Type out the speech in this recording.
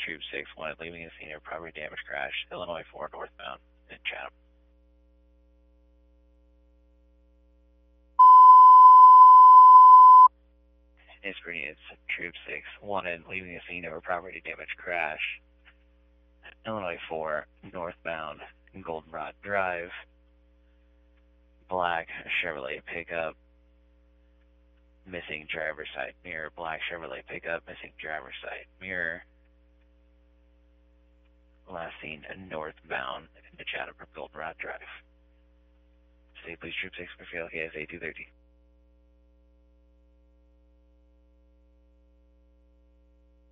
Troop 6 wanted, leaving a scene of property damage crash, Illinois 4 northbound in Chatham. It's Troop 6 wanted, leaving a scene of a property damage crash, Illinois 4 northbound in Goldenrod Drive. Black Chevrolet pickup, missing driver's side mirror. Black Chevrolet pickup, missing driver's side mirror. Last seen northbound into Chatham from Goldenrod Drive. State Police Troop 6 for KSA 213.